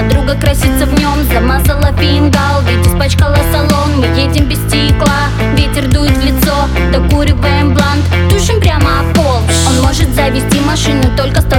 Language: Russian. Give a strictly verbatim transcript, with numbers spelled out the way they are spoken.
Подруга красится в нем, замазала фингал, ведь испачкала салон. Мы едем без стекла, ветер дует в лицо, докуриваем блант, душим прямо об пол. Он может завести машину только с